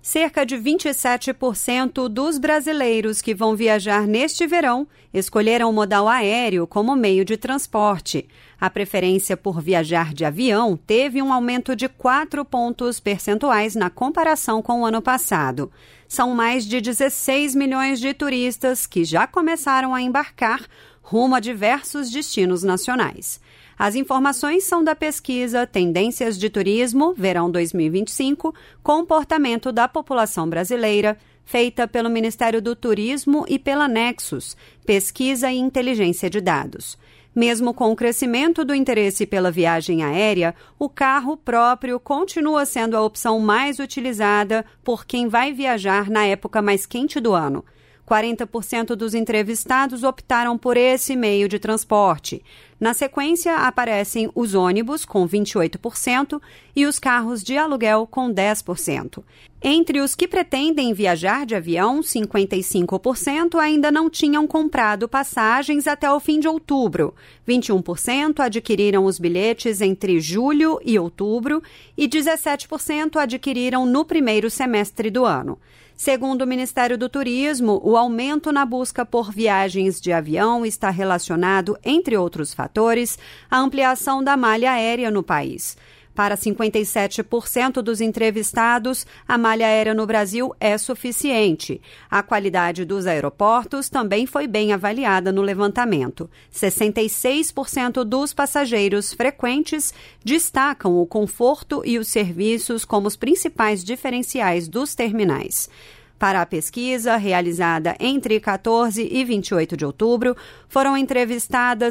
Cerca de 27% dos brasileiros que vão viajar neste verão escolheram o modal aéreo como meio de transporte. A preferência por viajar de avião teve um aumento de 4 pontos percentuais na comparação com o ano passado. São mais de 16 milhões de turistas que já começaram a embarcar rumo a diversos destinos nacionais. As informações são da pesquisa Tendências de Turismo, Verão 2025, Comportamento da População Brasileira, feita pelo Ministério do Turismo e pela Nexus, Pesquisa e Inteligência de Dados. Mesmo com o crescimento do interesse pela viagem aérea, o carro próprio continua sendo a opção mais utilizada por quem vai viajar na época mais quente do ano. 40% dos entrevistados optaram por esse meio de transporte. Na sequência, aparecem os ônibus, com 28%, e os carros de aluguel, com 10%. Entre os que pretendem viajar de avião, 55% ainda não tinham comprado passagens até o fim de outubro. 21% adquiriram os bilhetes entre julho e outubro e 17% adquiriram no primeiro semestre do ano. Segundo o Ministério do Turismo, o aumento na busca por viagens de avião está relacionado, entre outros fatores, à ampliação da malha aérea no país. Para 57% dos entrevistados, a malha aérea no Brasil é suficiente. A qualidade dos aeroportos também foi bem avaliada no levantamento. 66% dos passageiros frequentes destacam o conforto e os serviços como os principais diferenciais dos terminais. Para a pesquisa, realizada entre 14 e 28 de outubro, foram entrevistadas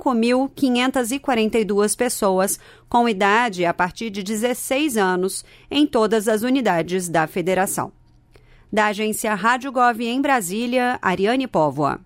5.542 pessoas com idade a partir de 16 anos em todas as unidades da federação. Da agência Rádio Gov em Brasília, Ariane Póvoa.